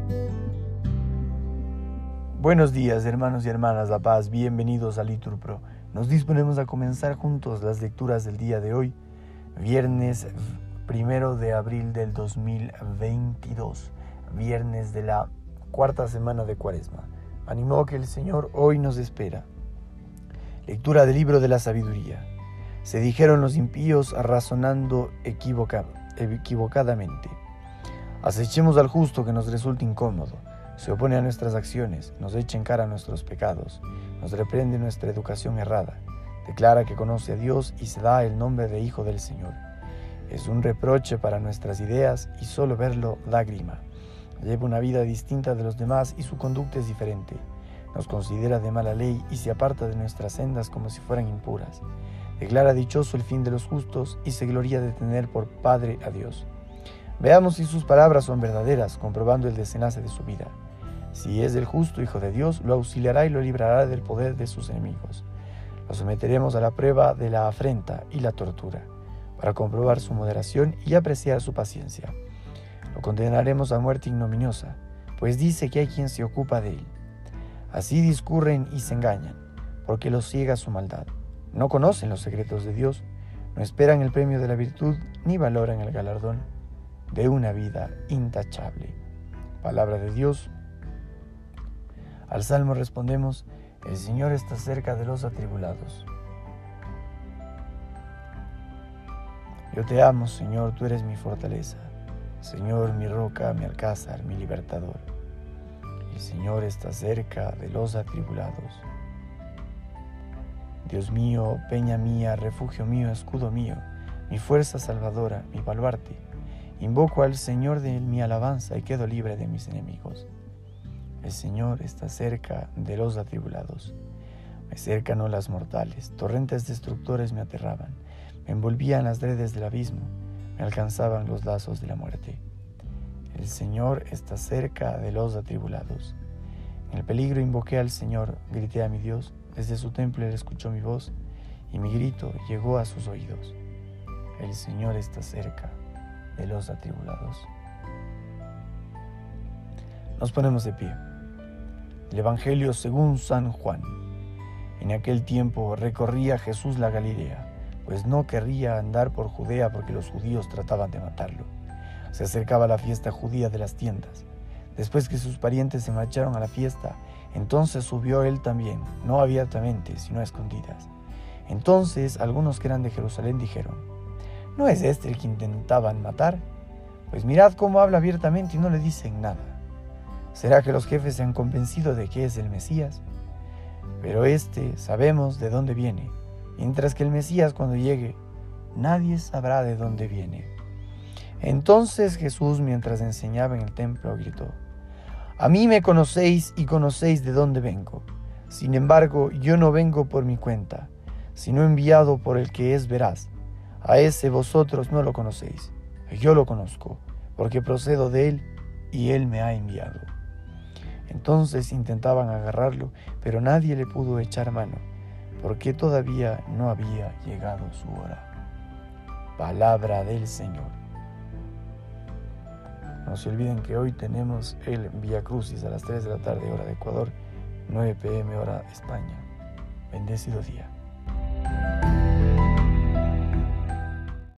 Buenos días, hermanos y hermanas La Paz, bienvenidos a LiturPro. Nos disponemos a comenzar juntos las lecturas del día de hoy, viernes 1 de abril del 2022, viernes de la cuarta semana de Cuaresma. Ánimo que el Señor hoy nos espera. Lectura del libro de la sabiduría. Se dijeron los impíos razonando equivocadamente. Acechemos al justo que nos resulta incómodo. Se opone a nuestras acciones, nos echa en cara nuestros pecados, nos reprende nuestra educación errada, declara que conoce a Dios y se da el nombre de Hijo del Señor. Es un reproche para nuestras ideas y solo verlo da grima. Lleva una vida distinta de los demás y su conducta es diferente. Nos considera de mala ley y se aparta de nuestras sendas como si fueran impuras. Declara dichoso el fin de los justos y se gloria de tener por Padre a Dios. Veamos si sus palabras son verdaderas, comprobando el desenlace de su vida. Si es el justo Hijo de Dios, lo auxiliará y lo librará del poder de sus enemigos. Lo someteremos a la prueba de la afrenta y la tortura, para comprobar su moderación y apreciar su paciencia. Lo condenaremos a muerte ignominiosa, pues dice que hay quien se ocupa de él. Así discurren y se engañan, porque los ciega su maldad. No conocen los secretos de Dios, no esperan el premio de la virtud, ni valoran el galardón de una vida intachable. Palabra de Dios. Al Salmo respondemos: el Señor está cerca de los atribulados. Yo te amo, Señor, tú eres mi fortaleza. Señor, mi roca, mi alcázar, mi libertador. El Señor está cerca de los atribulados. Dios mío, peña mía, refugio mío, escudo mío, mi fuerza salvadora, mi baluarte. Invoco al Señor de mi alabanza y quedo libre de mis enemigos. El Señor está cerca de los atribulados. Me cercan olas mortales, torrentes destructores me aterraban, me envolvían las redes del abismo, me alcanzaban los lazos de la muerte. El Señor está cerca de los atribulados. En el peligro invoqué al Señor, grité a mi Dios, desde su templo él escuchó mi voz, y mi grito llegó a sus oídos. El Señor está cerca de los atribulados. Nos ponemos de pie. El Evangelio según San Juan. En aquel tiempo recorría Jesús la Galilea, pues no querría andar por Judea porque los judíos trataban de matarlo. Se acercaba la fiesta judía de las tiendas. Después que sus parientes se marcharon a la fiesta, entonces subió él también, no abiertamente, sino a escondidas. Entonces algunos que eran de Jerusalén dijeron: ¿no es este el que intentaban matar? Pues mirad cómo habla abiertamente y no le dicen nada. ¿Será que los jefes se han convencido de que es el Mesías? Pero sabemos de dónde viene, mientras que el Mesías cuando llegue, nadie sabrá de dónde viene. Entonces Jesús, mientras enseñaba en el templo, gritó: a mí me conocéis y conocéis de dónde vengo. Sin embargo, yo no vengo por mi cuenta, sino enviado por el que es veraz. A ese vosotros no lo conocéis. Yo lo conozco, porque procedo de él y él me ha enviado. Entonces intentaban agarrarlo, pero nadie le pudo echar mano, porque todavía no había llegado su hora. Palabra del Señor. No se olviden que hoy tenemos el Vía Crucis a las 3 de la tarde, hora de Ecuador, 9 p.m. hora España. Bendecido día.